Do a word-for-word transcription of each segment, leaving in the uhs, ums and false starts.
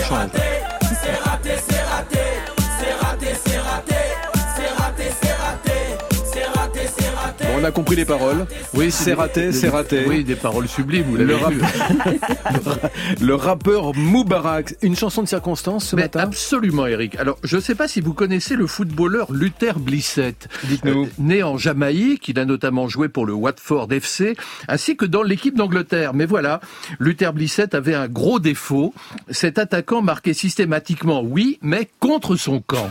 chante. C'est raté, c'est raté, c'est raté, c'est raté, c'est raté, c'est raté, c'est raté, c'est raté. Bon, on a compris les paroles. Oui, c'est raté, c'est raté. Oui, des paroles sublimes, vous l'avez Le, rap... vu. le rappeur Moubarak, une chanson de circonstance ce Mais matin. absolument, Eric. Alors, je ne sais pas si vous connaissez le footballeur Luther Blissett. Dites-nous. Euh, né en Jamaïque, il a notamment joué pour le Watford F C, ainsi que dans l'équipe d'Angleterre. Mais voilà, Luther Blissett avait un gros défaut. Cet attaquant marquait systématiquement, oui, mais contre son camp.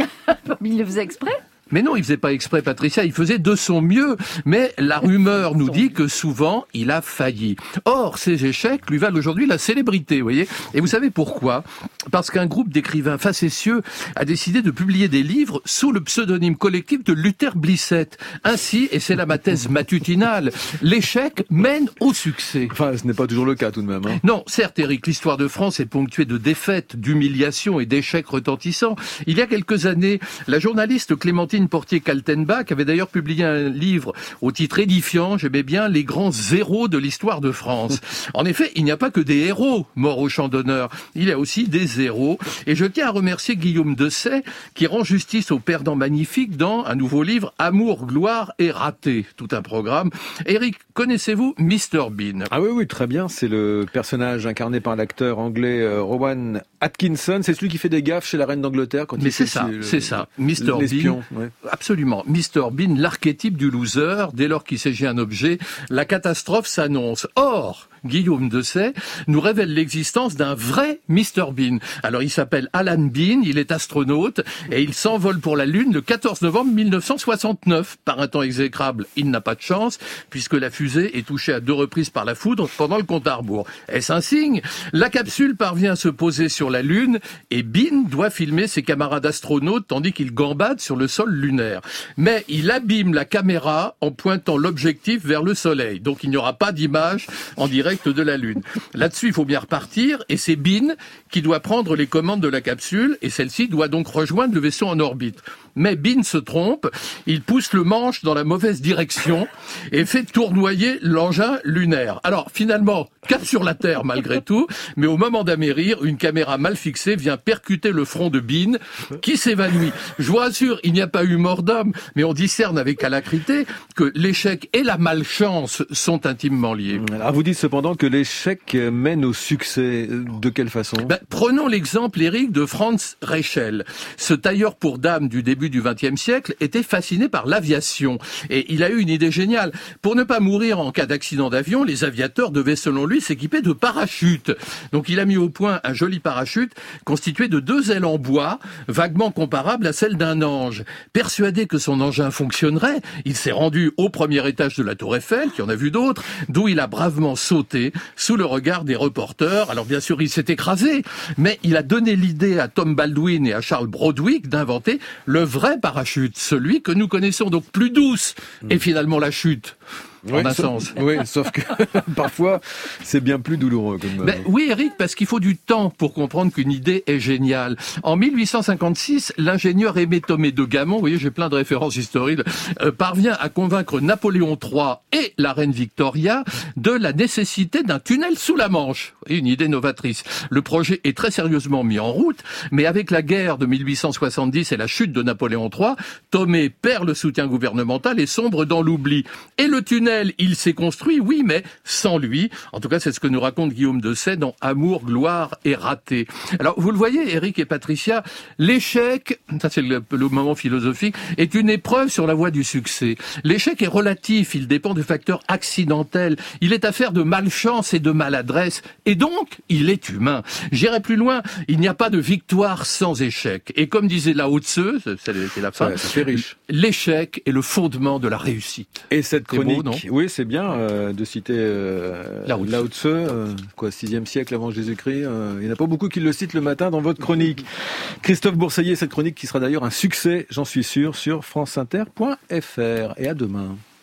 Il le faisait exprès ? Mais non, il faisait pas exprès, Patricia, il faisait de son mieux. Mais la rumeur nous dit que souvent, il a failli. Or, ces échecs lui valent aujourd'hui la célébrité, vous voyez. Et vous savez pourquoi ? Parce qu'un groupe d'écrivains facétieux a décidé de publier des livres sous le pseudonyme collectif de Luther Blissett. Ainsi, et c'est là ma thèse matutinale, l'échec mène au succès. Enfin, ce n'est pas toujours le cas tout de même. Hein. Non, certes, Eric, l'histoire de France est ponctuée de défaites, d'humiliations et d'échecs retentissants. Il y a quelques années, la journaliste Clémentine Portier-Kaltenbach avait d'ailleurs publié un livre au titre édifiant, j'aimais bien, Les grands zéros de l'histoire de France. En effet, il n'y a pas que des héros morts au champ d'honneur, il y a aussi des zéros. Et je tiens à remercier Guillaume Dessay, qui rend justice aux perdants magnifiques dans un nouveau livre, Amour, gloire et raté. Tout un programme. Eric, connaissez-vous mister Bean ? Ah oui, oui, très bien. C'est le personnage incarné par l'acteur anglais euh, Rowan Atkinson. C'est celui qui fait des gaffes chez la reine d'Angleterre quand Mais il c'est fait ça, le- c'est ça. mister l'espion, Bean. ouais. Absolument. mister Bean, l'archétype du loser, dès lors qu'il s'agit d'un objet, la catastrophe s'annonce. Or, Guillaume Dessay nous révèle l'existence d'un vrai mister Bean. Alors, il s'appelle Alan Bean, il est astronaute, et il s'envole pour la Lune le quatorze novembre mille neuf cent soixante-neuf. Par un temps exécrable, il n'a pas de chance, puisque la fusée est touchée à deux reprises par la foudre pendant le compte à rebours. Est-ce un signe ? La capsule parvient à se poser sur la Lune, et Bean doit filmer ses camarades astronautes tandis qu'il gambade sur le sol lunaire. Mais il abîme la caméra en pointant l'objectif vers le Soleil. Donc il n'y aura pas d'image en direct de la Lune. Là-dessus, il faut bien repartir, et c'est Bean qui doit prendre les commandes de la capsule, et celle-ci doit donc rejoindre le vaisseau en orbite. Mais Bean se trompe, il pousse le manche dans la mauvaise direction et fait tournoyer l'engin lunaire. Alors finalement, cap sur la Terre malgré tout, mais au moment d'amérir, une caméra mal fixée vient percuter le front de Bean, qui s'évanouit. Je vous rassure, il n'y a pas eu mort d'homme, mais on discerne avec alacrité que l'échec et la malchance sont intimement liés. Alors, vous dites cependant que l'échec mène au succès. De quelle façon ? Ben, prenons l'exemple, Eric, de Franz Reichel. Ce tailleur pour dames du début du vingtième siècle était fasciné par l'aviation. Et il a eu une idée géniale. Pour ne pas mourir en cas d'accident d'avion, les aviateurs devaient, selon lui, s'équiper de parachutes. Donc il a mis au point un joli parachute constitué de deux ailes en bois, vaguement comparables à celles d'un ange. Persuadé que son engin fonctionnerait, il s'est rendu au premier étage de la Tour Eiffel, qui en a vu d'autres, d'où il a bravement sauté sous le regard des reporters. Alors bien sûr, il s'est écrasé, mais il a donné l'idée à Tom Baldwin et à Charles Broadwick d'inventer le vrai parachute, celui que nous connaissons, donc plus douce, et finalement la chute. En un sauf, sens. oui, sauf que parfois, c'est bien plus douloureux. Comme... Ben, oui, Eric, parce qu'il faut du temps pour comprendre qu'une idée est géniale. En mille huit cent cinquante-six, l'ingénieur Aimé Thomé de Gamon, vous voyez, j'ai plein de références historiques, euh, parvient à convaincre Napoléon trois et la reine Victoria de la nécessité d'un tunnel sous la Manche. Et une idée novatrice. Le projet est très sérieusement mis en route, mais avec la guerre de mille huit cent soixante-dix et la chute de Napoléon trois, Thomé perd le soutien gouvernemental et sombre dans l'oubli. Et le tunnel, il s'est construit, oui, mais sans lui. En tout cas, c'est ce que nous raconte Guillaume Dessay dans Amour, gloire et raté. Alors, vous le voyez, Eric et Patricia, l'échec, ça c'est le, le moment philosophique, est une épreuve sur la voie du succès. L'échec est relatif, il dépend de facteurs accidentels. Il est affaire de malchance et de maladresse, et donc, il est humain. J'irai plus loin, il n'y a pas de victoire sans échec. Et comme disait Lao Tzu, c'est la fin, ça, ça fait riche. L'échec est le fondement de la réussite. Et cette chronique, beau, non ? Oui, c'est bien euh, de citer euh, Lao Tzu, Lao Tzu euh, quoi, sixième siècle avant Jésus-Christ. Euh, il n'y en a pas beaucoup qui le citent le matin dans votre chronique. Christophe Bourseiller, cette chronique qui sera d'ailleurs un succès, j'en suis sûr, sur franceinter point f r. Et à demain.